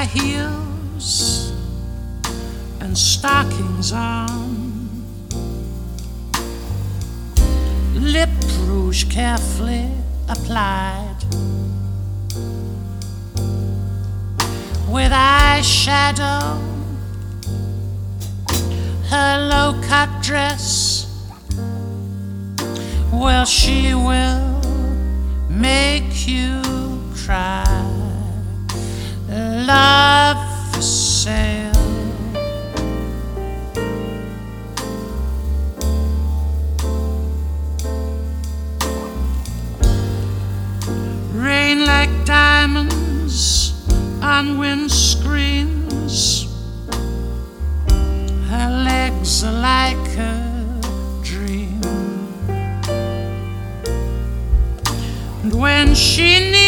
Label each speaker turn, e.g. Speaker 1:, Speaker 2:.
Speaker 1: high heels and stockings on, lip rouge carefully applied, with eyeshadow, her low-cut dress, well, she will make you cry. Love for sale. Rain like diamonds on windscreens, her legs are like a dream, and when she needs